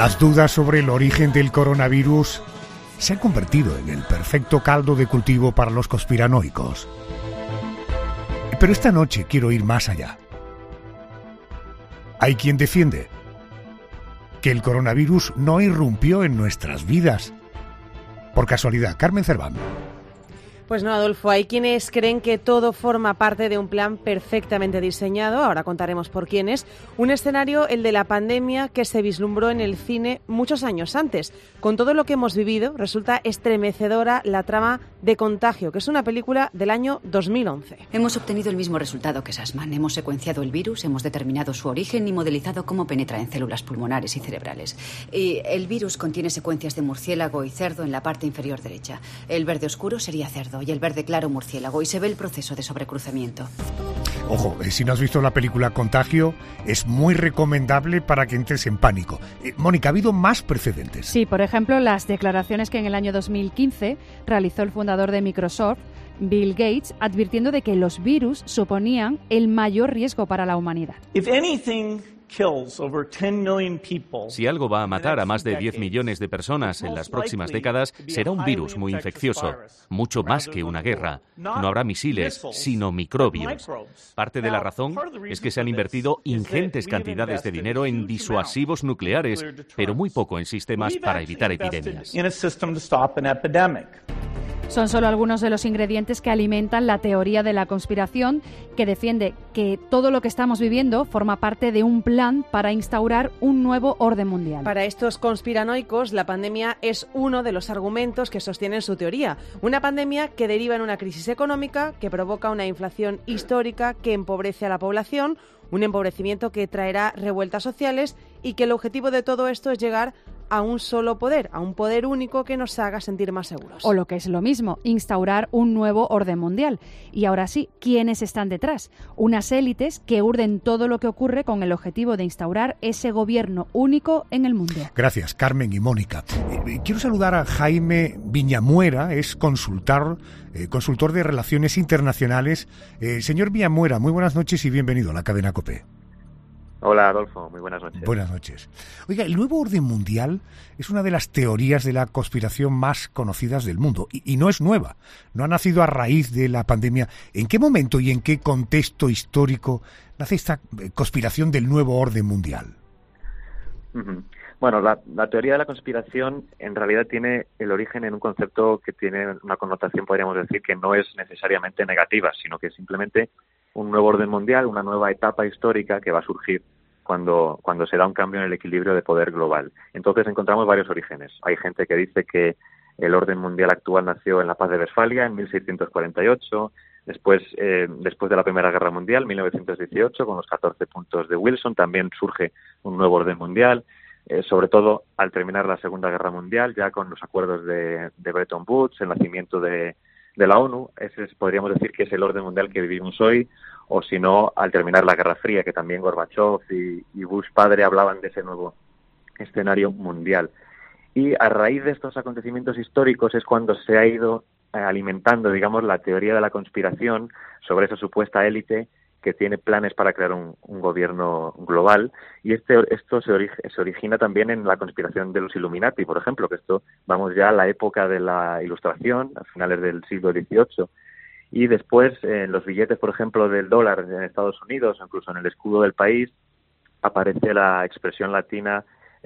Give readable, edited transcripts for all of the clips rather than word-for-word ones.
Las dudas sobre el origen del coronavirus se han convertido en el perfecto caldo de cultivo para los conspiranoicos. Pero esta noche quiero ir más allá. Hay quien defiende que el coronavirus no irrumpió en nuestras vidas por casualidad. Carmen Cerván. Pues no, Adolfo, hay quienes creen que todo forma parte de un plan perfectamente diseñado, ahora contaremos por quiénes, un escenario, el de la pandemia, que se vislumbró en el cine muchos años antes. Con todo lo que hemos vivido, resulta estremecedora la trama de Contagio, que es una película del año 2011. Hemos obtenido el mismo resultado que Sussman. Hemos secuenciado el virus, hemos determinado su origen y modelizado cómo penetra en células pulmonares y cerebrales. Y el virus contiene secuencias de murciélago y cerdo en la parte inferior derecha. El verde oscuro sería cerdo y el verde claro murciélago, y se ve el proceso de sobrecruzamiento. Ojo, si no has visto la película Contagio, es muy recomendable para que entres en pánico. Mónica, ¿ha habido más precedentes? Sí, por ejemplo, las declaraciones que en el año 2015 realizó el fundador de Microsoft, Bill Gates, advirtiendo de que los virus suponían el mayor riesgo para la humanidad. Si algo va a matar a más de 10 millones de personas en las próximas décadas, será un virus muy infeccioso, mucho más que una guerra. No habrá misiles, sino microbios. Parte de la razón es que se han invertido ingentes cantidades de dinero en disuasivos nucleares, pero muy poco en sistemas para evitar epidemias. Son solo algunos de los ingredientes que alimentan la teoría de la conspiración, que defiende que todo lo que estamos viviendo forma parte de un plan para instaurar un nuevo orden mundial. Para estos conspiranoicos, la pandemia es uno de los argumentos que sostienen su teoría. Una pandemia que deriva en una crisis económica, que provoca una inflación histórica que empobrece a la población, un empobrecimiento que traerá revueltas sociales y que el objetivo de todo esto es llegar a un solo poder, a un poder único que nos haga sentir más seguros. O lo que es lo mismo, instaurar un nuevo orden mundial. Y ahora sí, ¿quiénes están detrás? Unas élites que urden todo lo que ocurre con el objetivo de instaurar ese gobierno único en el mundo. Gracias, Carmen y Mónica. Quiero saludar a Jaime Viñamuera, es consultor de Relaciones Internacionales. Señor Viñamuera, muy buenas noches y bienvenido a la cadena COPE. Hola, Adolfo. Muy buenas noches. Buenas noches. Oiga, el nuevo orden mundial es una de las teorías de la conspiración más conocidas del mundo y no es nueva. No ha nacido a raíz de la pandemia. ¿En qué momento y en qué contexto histórico nace esta conspiración del nuevo orden mundial? Bueno, la teoría de la conspiración en realidad tiene el origen en un concepto que tiene una connotación, podríamos decir, que no es necesariamente negativa, sino que es simplemente un nuevo orden mundial, una nueva etapa histórica que va a surgir cuando se da un cambio en el equilibrio de poder global. Entonces encontramos varios orígenes. Hay gente que dice que el orden mundial actual nació en la Paz de Westfalia en 1648, después de la Primera Guerra Mundial, 1918, con los 14 puntos de Wilson, también surge un nuevo orden mundial, sobre todo al terminar la Segunda Guerra Mundial, ya con los acuerdos de Bretton Woods, el nacimiento de la ONU. Ese podríamos decir que es el orden mundial que vivimos hoy, o si no, al terminar la Guerra Fría, que también Gorbachev y Bush padre hablaban de ese nuevo escenario mundial. Y a raíz de estos acontecimientos históricos es cuando se ha ido alimentando, digamos, la teoría de la conspiración sobre esa supuesta élite que tiene planes para crear un gobierno global, y esto se origina también en la conspiración de los Illuminati, por ejemplo, que esto vamos ya a la época de la Ilustración, a finales del siglo XVIII, y después en los billetes, por ejemplo, del dólar en Estados Unidos, incluso en el escudo del país, aparece la expresión latina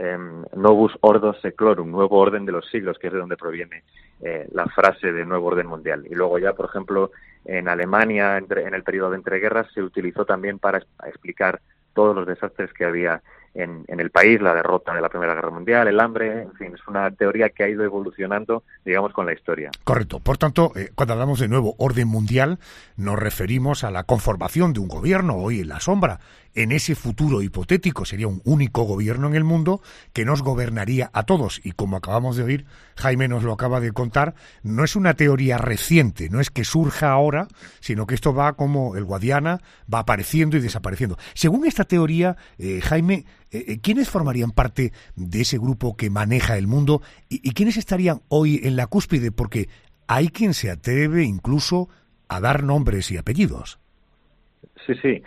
Novus Ordo Seclorum, nuevo orden de los siglos, que es de donde proviene la frase de nuevo orden mundial. Y luego ya, por ejemplo, en Alemania, en el periodo de entreguerras, se utilizó también para explicar todos los desastres que había en el país, la derrota de la Primera Guerra Mundial, el hambre, en fin, es una teoría que ha ido evolucionando, digamos, con la historia. Correcto. Por tanto, cuando hablamos de nuevo orden mundial, nos referimos a la conformación de un gobierno hoy en la sombra. En ese futuro hipotético sería un único gobierno en el mundo que nos gobernaría a todos. Y como acabamos de oír, Jaime nos lo acaba de contar, no es una teoría reciente, no es que surja ahora, sino que esto va como el Guadiana, va apareciendo y desapareciendo. Según esta teoría, Jaime, ¿quiénes formarían parte de ese grupo que maneja el mundo y quiénes estarían hoy en la cúspide? Porque hay quien se atreve incluso a dar nombres y apellidos. Sí.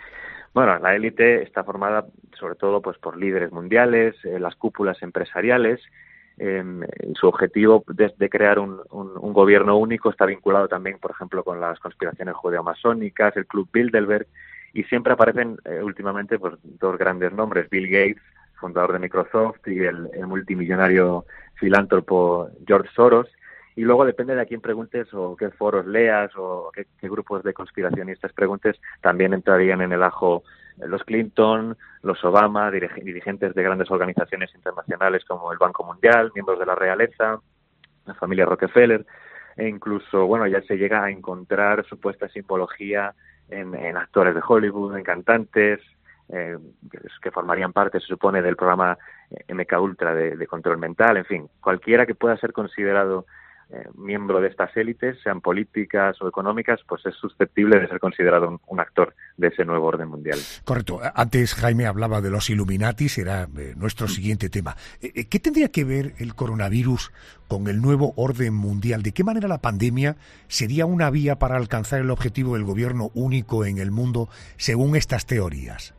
Bueno, la élite está formada sobre todo pues por líderes mundiales, las cúpulas empresariales. Su objetivo de crear un gobierno único está vinculado también, por ejemplo, con las conspiraciones judeo-masónicas, el Club Bilderberg, y siempre aparecen últimamente pues dos grandes nombres: Bill Gates, fundador de Microsoft, y el multimillonario filántropo George Soros. Y luego depende de a quién preguntes o qué foros leas o qué grupos de conspiracionistas preguntes, también entrarían en el ajo los Clinton, los Obama, dirigentes de grandes organizaciones internacionales como el Banco Mundial, miembros de la realeza, la familia Rockefeller, e incluso, bueno, ya se llega a encontrar supuesta simbología en actores de Hollywood, en cantantes, que formarían parte, se supone, del programa MK Ultra de control mental. En fin, cualquiera que pueda ser considerado miembro de estas élites, sean políticas o económicas, pues es susceptible de ser considerado un actor de ese nuevo orden mundial. Correcto. Antes Jaime hablaba de los Illuminatis, era nuestro siguiente tema. ¿Qué tendría que ver el coronavirus con el nuevo orden mundial? ¿De qué manera la pandemia sería una vía para alcanzar el objetivo del gobierno único en el mundo, según estas teorías?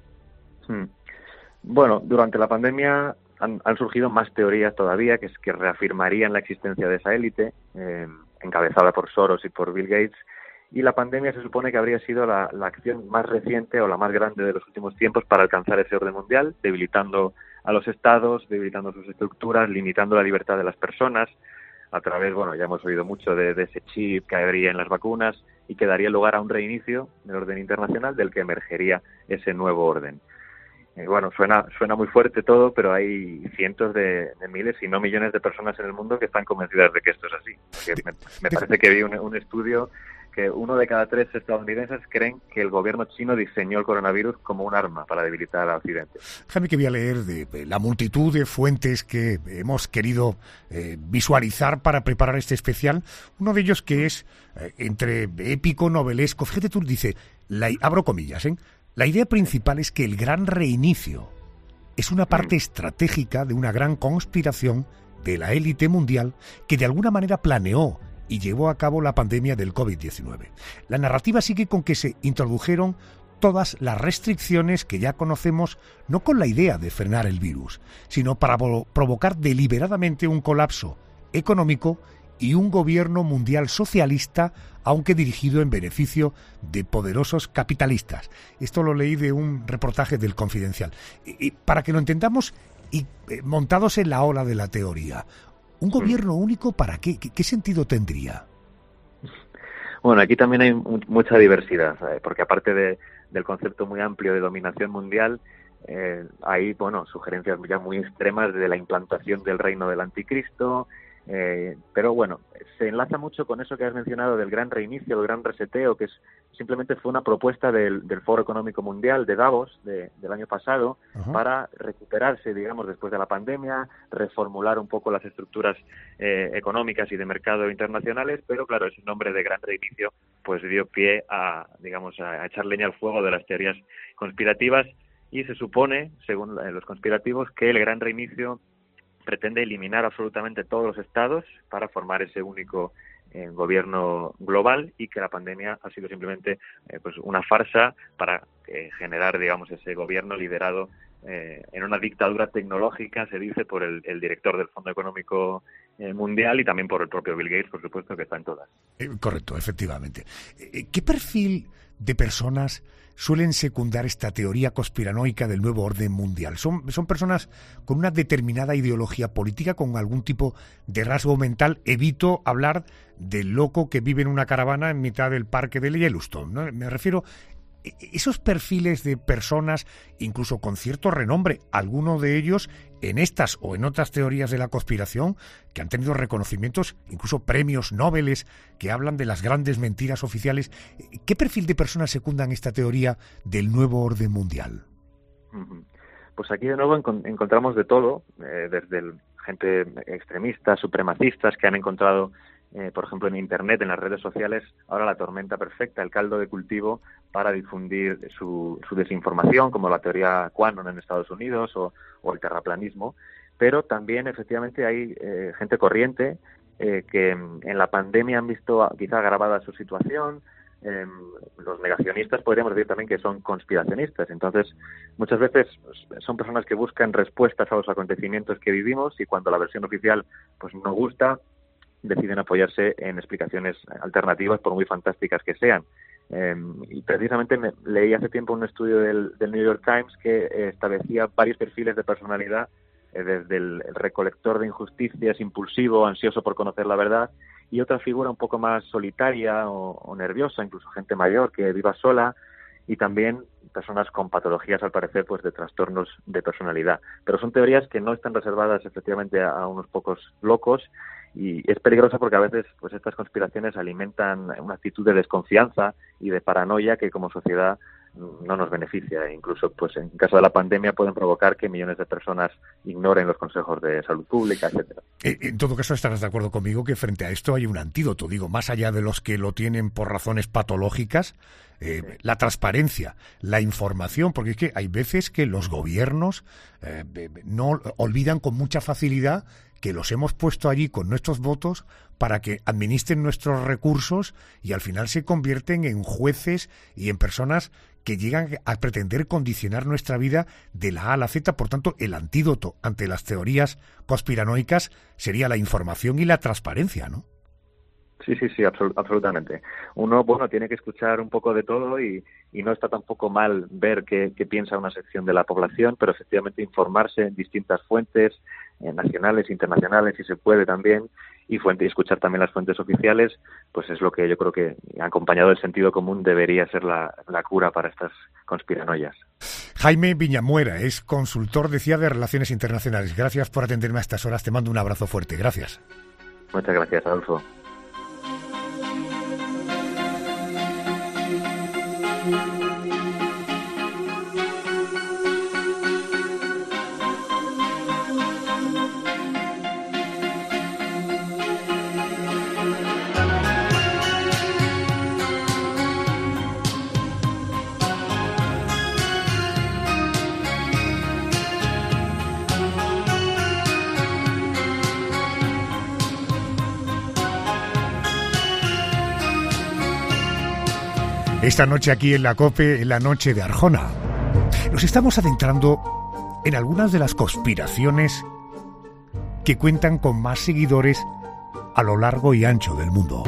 Bueno, durante la pandemia han surgido más teorías todavía que reafirmarían la existencia de esa élite, encabezada por Soros y por Bill Gates, y la pandemia se supone que habría sido la acción más reciente o la más grande de los últimos tiempos para alcanzar ese orden mundial, debilitando a los estados, debilitando sus estructuras, limitando la libertad de las personas, a través, bueno, ya hemos oído mucho de ese chip que habría en las vacunas y que daría lugar a un reinicio del orden internacional del que emergería ese nuevo orden. Bueno, suena muy fuerte todo, pero hay cientos de miles, si no millones de personas en el mundo que están convencidas de que esto es así. Me parece que vi un estudio que 1 de cada 3 estadounidenses creen que el gobierno chino diseñó el coronavirus como un arma para debilitar a Occidente. Déjame que voy a leer de la multitud de fuentes que hemos querido visualizar para preparar este especial. Uno de ellos que es entre épico, novelesco. Fíjate tú, dice, abro comillas, la idea principal es que el gran reinicio es una parte estratégica de una gran conspiración de la élite mundial que de alguna manera planeó y llevó a cabo la pandemia del COVID-19. La narrativa sigue con que se introdujeron todas las restricciones que ya conocemos, no con la idea de frenar el virus, sino para provocar deliberadamente un colapso económico y un gobierno mundial socialista, aunque dirigido en beneficio de poderosos capitalistas. Esto lo leí de un reportaje del Confidencial. Y para que lo entendamos, y montados en la ola de la teoría, ¿un gobierno único para qué? ¿Qué sentido tendría? Bueno, aquí también hay mucha diversidad, ¿sabes? Porque aparte del concepto muy amplio de dominación mundial, hay, bueno, sugerencias ya muy extremas de la implantación del reino del anticristo. Pero bueno, se enlaza mucho con eso que has mencionado del gran reinicio, del gran reseteo, que simplemente fue una propuesta del Foro Económico Mundial de Davos del año pasado. Uh-huh. Para recuperarse, digamos, después de la pandemia, reformular un poco las estructuras económicas y de mercado internacionales, pero claro, ese nombre de gran reinicio pues dio pie a echar leña al fuego de las teorías conspirativas, y se supone, según los conspirativos, que el gran reinicio pretende eliminar absolutamente todos los estados para formar ese único gobierno global, y que la pandemia ha sido simplemente pues una farsa para generar, digamos, ese gobierno liderado en una dictadura tecnológica, se dice, por el director del Fondo Económico Mundial y también por el propio Bill Gates, por supuesto, que está en todas. Correcto, efectivamente. ¿Qué perfil de personas suelen secundar esta teoría conspiranoica del nuevo orden mundial? ¿Son personas con una determinada ideología política, con algún tipo de rasgo mental? Evito hablar del loco que vive en una caravana en mitad del parque de Yellowstone, ¿no? Me refiero a esos perfiles de personas, incluso con cierto renombre, algunos de ellos en estas o en otras teorías de la conspiración, que han tenido reconocimientos, incluso premios Nobel, que hablan de las grandes mentiras oficiales. ¿Qué perfil de personas secundan esta teoría del nuevo orden mundial? Pues aquí de nuevo encontramos de todo, desde gente extremista, supremacistas, que han encontrado, por ejemplo, en Internet, en las redes sociales, ahora la tormenta perfecta, el caldo de cultivo para difundir su desinformación, como la teoría QAnon en Estados Unidos o el terraplanismo. Pero también, efectivamente, hay gente corriente que en la pandemia han visto quizá agravada su situación, los negacionistas podríamos decir también que son conspiracionistas. Entonces, muchas veces son personas que buscan respuestas a los acontecimientos que vivimos y cuando la versión oficial pues no gusta, deciden apoyarse en explicaciones alternativas, por muy fantásticas que sean. Y precisamente leí hace tiempo un estudio del New York Times que establecía varios perfiles de personalidad, desde el recolector de injusticias, impulsivo, ansioso por conocer la verdad, y otra figura un poco más solitaria o nerviosa, incluso gente mayor que viva sola, y también personas con patologías, al parecer, pues de trastornos de personalidad. Pero son teorías que no están reservadas efectivamente a unos pocos locos, y es peligrosa porque a veces pues estas conspiraciones alimentan una actitud de desconfianza y de paranoia que como sociedad no nos beneficia. Incluso pues en caso de la pandemia pueden provocar que millones de personas ignoren los consejos de salud pública, etcétera. En todo caso, estarás de acuerdo conmigo que frente a esto hay un antídoto, digo, más allá de los que lo tienen por razones patológicas, la transparencia, la información, porque es que hay veces que los gobiernos no olvidan con mucha facilidad que los hemos puesto allí con nuestros votos para que administren nuestros recursos y al final se convierten en jueces y en personas que llegan a pretender condicionar nuestra vida de la A a la Z. Por tanto, el antídoto ante las teorías conspiranoicas sería la información y la transparencia, ¿no? Sí, absolutamente. Uno, tiene que escuchar un poco de todo y no está tampoco mal ver qué piensa una sección de la población, pero efectivamente informarse en distintas fuentes, nacionales, internacionales, si se puede también, y escuchar también las fuentes oficiales, pues es lo que yo creo que, acompañado del sentido común, debería ser la cura para estas conspiranoias. Jaime Viñamuera es consultor, decía, de Relaciones Internacionales. Gracias por atenderme a estas horas. Te mando un abrazo fuerte. Gracias. Muchas gracias, Adolfo. Esta noche aquí en la COPE, en la noche de Arjona, nos estamos adentrando en algunas de las conspiraciones que cuentan con más seguidores a lo largo y ancho del mundo.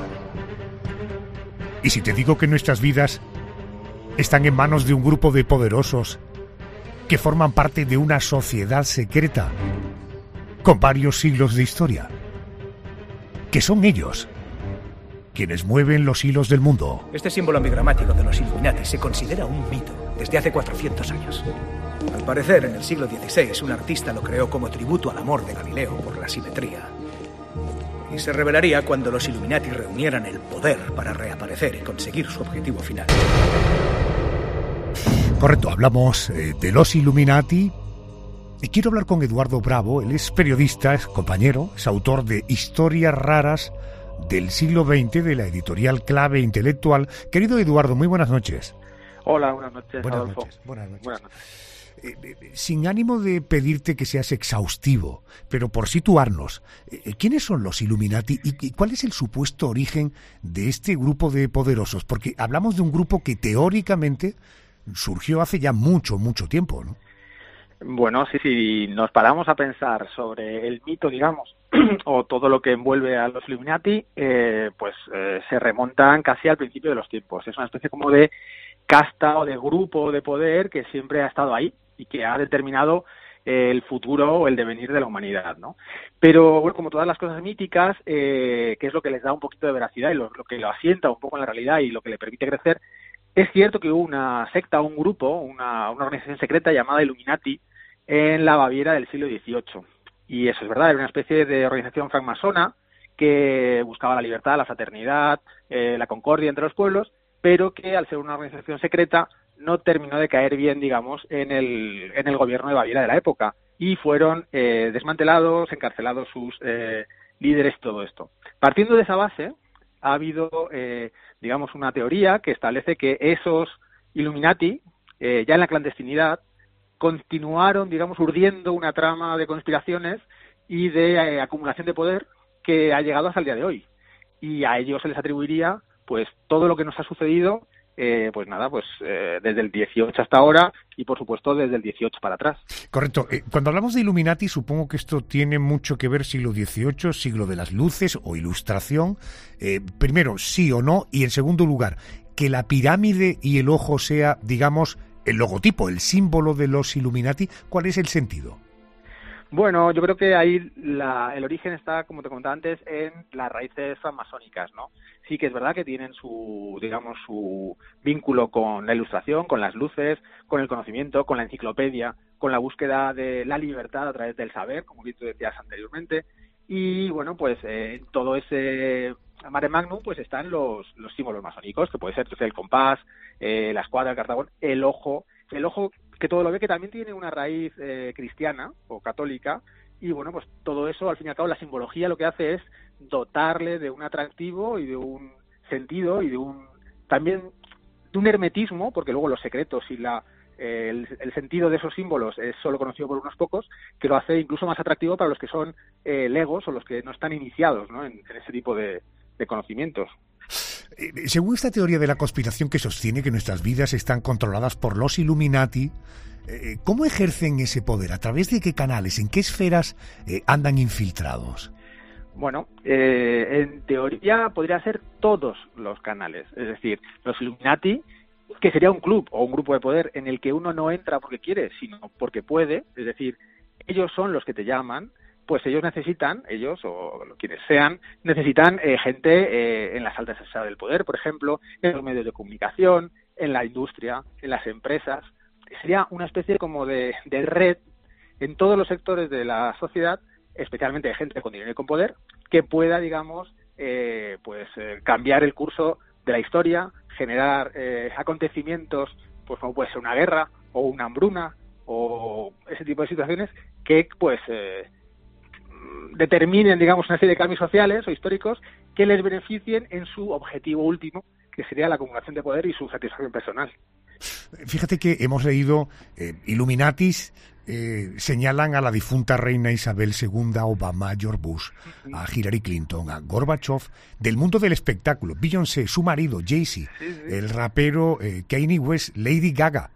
Y si te digo que nuestras vidas están en manos de un grupo de poderosos que forman parte de una sociedad secreta con varios siglos de historia, que son ellos quienes mueven los hilos del mundo. Este símbolo ambigramático de los Illuminati se considera un mito desde hace 400 años. Al parecer, en el siglo XVI, un artista lo creó como tributo al amor de Galileo por la simetría. Y se revelaría cuando los Illuminati reunieran el poder para reaparecer y conseguir su objetivo final. Correcto, hablamos de los Illuminati. Y quiero hablar con Eduardo Bravo. Él es periodista, es compañero, es autor de Historias Raras del siglo XX, de la editorial Clave Intelectual. Querido Eduardo, muy buenas noches. Hola, buenas noches, buenas Adolfo. Buenas noches. Buenas noches. Sin ánimo de pedirte que seas exhaustivo, pero por situarnos, ¿quiénes son los Illuminati y cuál es el supuesto origen de este grupo de poderosos? Porque hablamos de un grupo que teóricamente surgió hace ya mucho tiempo, ¿no? Bueno, si nos paramos a pensar sobre el mito, digamos, o todo lo que envuelve a los Illuminati, se remontan casi al principio de los tiempos. Es una especie como de casta o de grupo de poder que siempre ha estado ahí y que ha determinado el futuro o el devenir de la humanidad, ¿no? Pero, bueno, como todas las cosas míticas, que es lo que les da un poquito de veracidad y lo que lo asienta un poco en la realidad y lo que le permite crecer, es cierto que hubo una secta, un grupo, una organización secreta llamada Illuminati en la Baviera del siglo XVIII. Y eso es verdad, era una especie de organización francmasona que buscaba la libertad, la fraternidad, la concordia entre los pueblos, pero que al ser una organización secreta no terminó de caer bien, digamos, en el gobierno de Baviera de la época. Y fueron desmantelados, encarcelados sus líderes y todo esto. Partiendo de esa base, ha habido, digamos, una teoría que establece que esos Illuminati, ya en la clandestinidad, continuaron, digamos, urdiendo una trama de conspiraciones y de acumulación de poder que ha llegado hasta el día de hoy. Y a ellos se les atribuiría pues todo lo que nos ha sucedido, desde el 18 hasta ahora y, por supuesto, desde el 18 para atrás. Correcto. Cuando hablamos de Illuminati, supongo que esto tiene mucho que ver siglo XVIII, siglo de las luces o ilustración. Primero, sí o no, y en segundo lugar, que la pirámide y el ojo sea, digamos, el logotipo, el símbolo de los Illuminati. ¿Cuál es el sentido? Bueno, yo creo que ahí el origen está, como te comentaba antes, en las raíces francmasónicas, ¿no? Sí que es verdad que tienen su vínculo con la ilustración, con las luces, con el conocimiento, con la enciclopedia, con la búsqueda de la libertad a través del saber, como bien tú decías anteriormente. Y bueno, pues en todo ese mare magnum pues están los símbolos masónicos, que puede ser el compás, la escuadra, el cartabón, el ojo que todo lo ve, que también tiene una raíz cristiana o católica. Y bueno, pues todo eso, al fin y al cabo, la simbología lo que hace es dotarle de un atractivo y de un sentido y también de un hermetismo, porque luego los secretos y el sentido de esos símbolos es solo conocido por unos pocos, que lo hace incluso más atractivo para los que son legos o los que no están iniciados, ¿no?, en ese tipo de conocimientos. Según esta teoría de la conspiración que sostiene que nuestras vidas están controladas por los Illuminati, ¿cómo ejercen ese poder? ¿A través de qué canales? ¿En qué esferas andan infiltrados? Bueno, en teoría podría ser todos los canales. Es decir, los Illuminati, que sería un club o un grupo de poder en el que uno no entra porque quiere, sino porque puede. Es decir, ellos son los que te llaman. Pues ellos o quienes sean, necesitan gente en las altas esferas del poder, por ejemplo, en los medios de comunicación, en la industria, en las empresas. Sería una especie como de red en todos los sectores de la sociedad, especialmente de gente con dinero y con poder, que pueda, digamos, cambiar el curso de la historia, generar acontecimientos, pues como puede ser una guerra o una hambruna o ese tipo de situaciones que, determinen, digamos, una serie de cambios sociales o históricos que les beneficien en su objetivo último, que sería la acumulación de poder y su satisfacción personal. Fíjate que hemos leído Illuminatis señalan a la difunta reina Isabel II, a Obama, a George Bush, a Hillary Clinton, a Gorbachev, del mundo del espectáculo, Beyoncé, su marido, Jay-Z, el rapero Kanye West, Lady Gaga,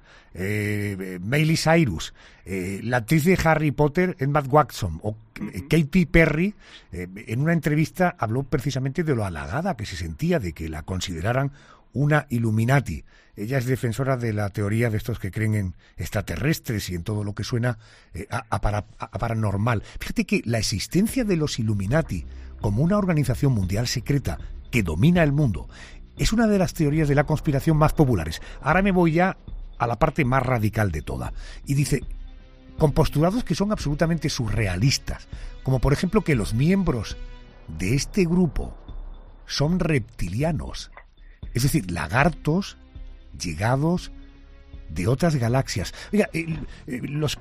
Miley Cyrus, la actriz de Harry Potter, Emma Watson, o Katy Perry, en una entrevista habló precisamente de lo halagada que se sentía de que la consideraran una Illuminati. Ella es defensora de la teoría de estos que creen en extraterrestres y en todo lo que suena a paranormal. Fíjate que la existencia de los Illuminati como una organización mundial secreta que domina el mundo es una de las teorías de la conspiración más populares. Ahora me voy ya a la parte más radical de toda. Y dice, con postulados que son absolutamente surrealistas, como por ejemplo que los miembros de este grupo son reptilianos, es decir, lagartos llegados de otras galaxias. Oiga, los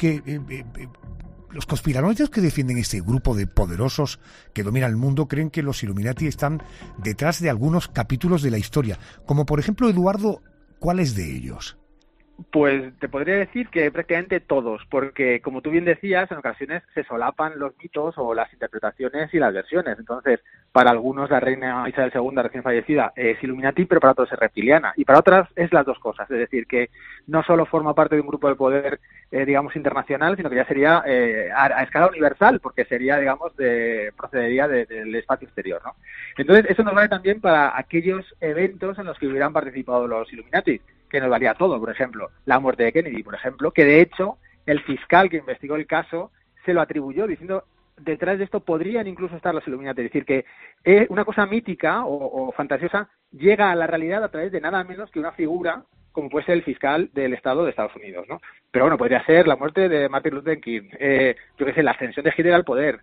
conspiranoicos que defienden este grupo de poderosos que dominan el mundo creen que los Illuminati están detrás de algunos capítulos de la historia, como por ejemplo, Eduardo, ¿cuáles de ellos? Pues te podría decir que prácticamente todos, porque como tú bien decías, en ocasiones se solapan los mitos o las interpretaciones y las versiones. Entonces, para algunos la reina Isabel II, recién fallecida, es Illuminati, pero para otros es reptiliana. Y para otras es las dos cosas. Es decir, que no solo forma parte de un grupo de poder, digamos, internacional, sino que ya sería a escala universal, porque sería, digamos, procedería del espacio exterior, ¿no? Entonces, eso nos vale también para aquellos eventos en los que hubieran participado los Illuminati, que nos valía todo. Por ejemplo, la muerte de Kennedy, por ejemplo, que de hecho el fiscal que investigó el caso se lo atribuyó diciendo detrás de esto podrían incluso estar los Illuminati. Es decir, que una cosa mítica o fantasiosa llega a la realidad a través de nada menos que una figura como puede ser el fiscal del Estado de Estados Unidos, ¿no? Pero bueno, podría ser la muerte de Martin Luther King, la ascensión de Hitler al poder,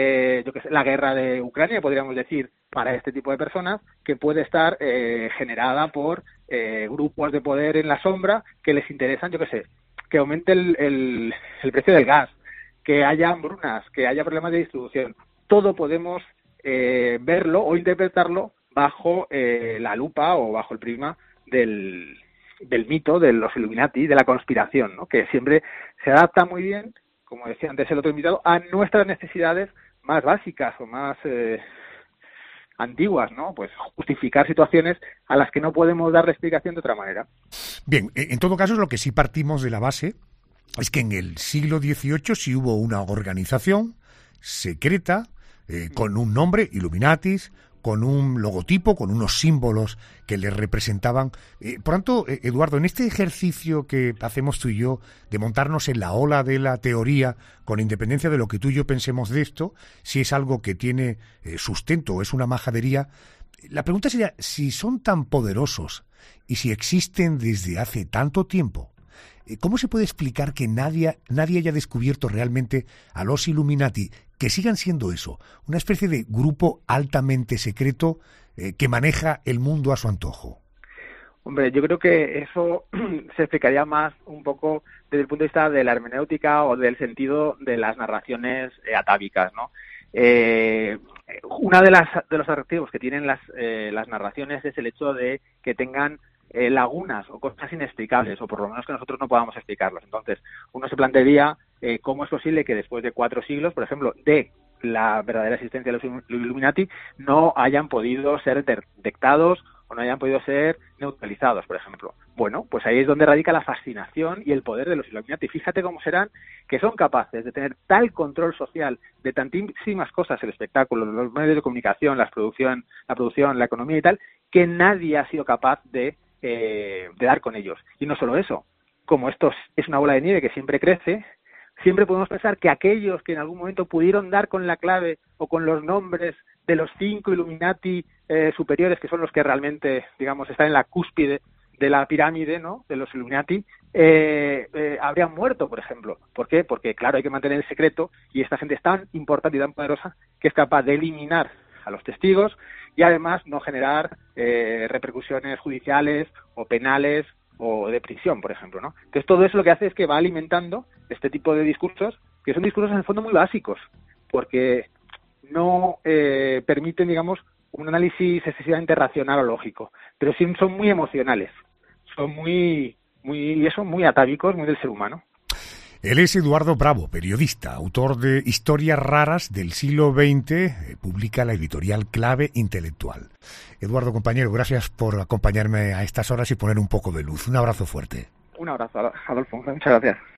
la guerra de Ucrania, podríamos decir, para este tipo de personas, que puede estar generada por grupos de poder en la sombra que les interesan, que aumente el precio del gas, que haya hambrunas, que haya problemas de distribución. Todo podemos verlo o interpretarlo bajo la lupa o bajo el prisma del mito de los Illuminati, de la conspiración, ¿no? Que siempre se adapta muy bien, como decía antes el otro invitado, a nuestras necesidades más básicas o más antiguas, ¿no? Pues justificar situaciones a las que no podemos darle explicación de otra manera. Bien, en todo caso, lo que sí partimos de la base es que en el siglo XVIII sí hubo una organización secreta con un nombre, Illuminatis, con un logotipo, con unos símbolos que le representaban. Por tanto, Eduardo, en este ejercicio que hacemos tú y yo de montarnos en la ola de la teoría, con independencia de lo que tú y yo pensemos de esto, si es algo que tiene sustento o es una majadería, la pregunta sería, si son tan poderosos y si existen desde hace tanto tiempo, ¿cómo se puede explicar que nadie haya descubierto realmente a los Illuminati, que sigan siendo eso, una especie de grupo altamente secreto que maneja el mundo a su antojo? Hombre, yo creo que eso se explicaría más un poco desde el punto de vista de la hermenéutica o del sentido de las narraciones atávicas, ¿no? Una de los atractivos que tienen las narraciones es el hecho de que tengan lagunas o cosas inexplicables, o por lo menos que nosotros no podamos explicarlos. Entonces, uno se plantearía cómo es posible que después de 4 siglos, por ejemplo, de la verdadera existencia de los Illuminati, no hayan podido ser detectados o no hayan podido ser neutralizados, por ejemplo. Bueno, pues ahí es donde radica la fascinación y el poder de los Illuminati. Fíjate cómo serán que son capaces de tener tal control social de tantísimas cosas, el espectáculo, los medios de comunicación, la producción, la economía y tal, que nadie ha sido capaz de dar con ellos. Y no solo eso, como esto es una bola de nieve que siempre crece, siempre podemos pensar que aquellos que en algún momento pudieron dar con la clave o con los nombres de los 5 Illuminati superiores, que son los que realmente, digamos, están en la cúspide de la pirámide, ¿no?, de los Illuminati, habrían muerto, por ejemplo. ¿Por qué? Porque, claro, hay que mantener el secreto, y esta gente es tan importante y tan poderosa que es capaz de eliminar a los testigos y además no generar repercusiones judiciales o penales o de prisión, por ejemplo, ¿no? Entonces todo eso lo que hace es que va alimentando este tipo de discursos, que son discursos en el fondo muy básicos, porque no permiten, digamos, un análisis excesivamente racional o lógico, pero sí son muy emocionales, son muy atávicos, muy del ser humano. Él es Eduardo Bravo, periodista, autor de Historias raras del siglo XX, publica la editorial Clave Intelectual. Eduardo, compañero, gracias por acompañarme a estas horas y poner un poco de luz. Un abrazo fuerte. Un abrazo, Adolfo. Muchas gracias.